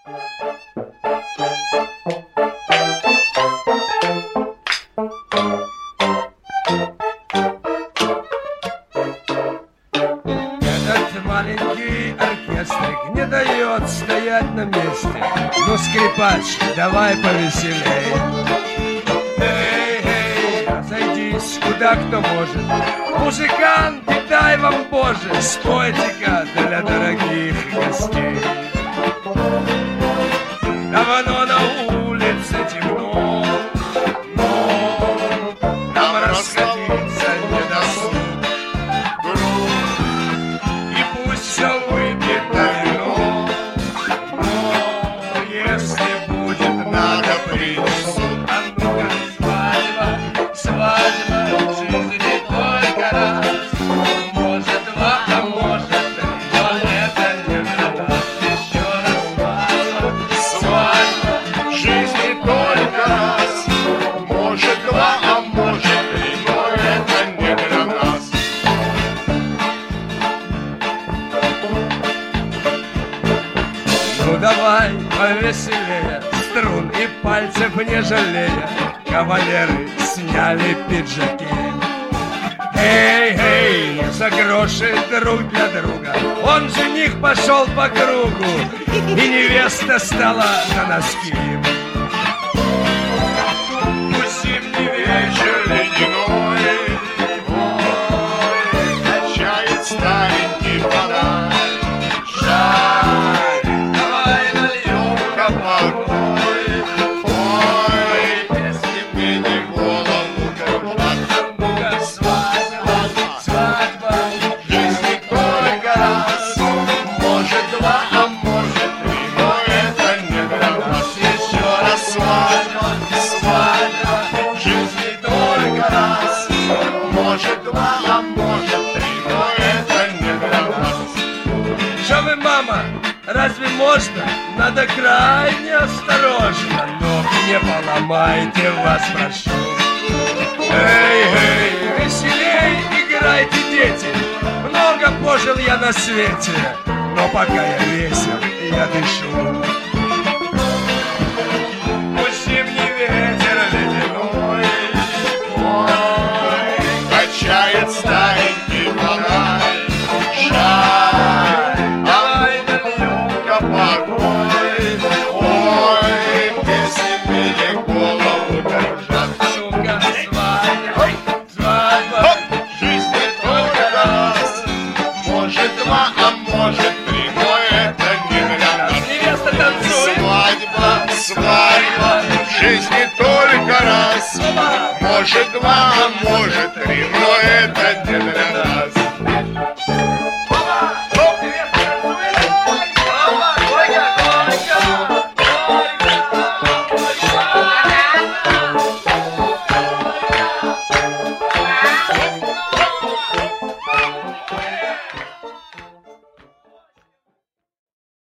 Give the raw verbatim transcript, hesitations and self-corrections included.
Этот маленький оркестрик не дает стоять на месте. Ну, скрипач, давай повеселей. Эй, эй, разойдись, куда кто может. Музыканты, дай вам, Боже, спойте-ка для дорогих гостей. Давно на улице темно, но нам расходиться не досуг. И пусть все выпьет на вино, но если будет надо принесут. А ну-ка, свадьба, свадьба, в жизни только раз. Может два, а может три, но это не для нас. Еще раз свадьба, В жизни только раз. Может два, а может три, но это не для нас. ну давай повеселее, струн и пальцев не жалея. Кавалеры сняли пиджаки. Эй, эй, не за гроши друг для друга. Он жених пошел по кругу, и невеста стала на носки. Пусть зимний вечер ледяной, ой, качает старенький фонарь. Жаль, давай нальем-ка порой, ой, если бы не голову кружат. Ну-ка, свадьба, свадьба. В жизни только раз. Может два, а может три, но это не для нас. Еще раз свадьба, свадьба. В жизни только раз. Может два, а может три, но это не для нас. Что вы, мама, разве можно? Надо крайне осторожно. Ног не поломайте, вас прошу. Эй, эй, веселей играйте, дети. Много пожил я на свете, но пока я весел, я дышу. Пусть зимний ветер ледяной, Ой, качает старенький фонарь. Жаль, давай нальем-ка покой. Ой, если бы не голову кружат. ну-ка, свадьба, свадьба. В жизни только раз. Может два, а может три, но это не для нас. Невеста танцует. Свадьба, свадьба, в жизни только раз. Может два, а может три, но это не для нас.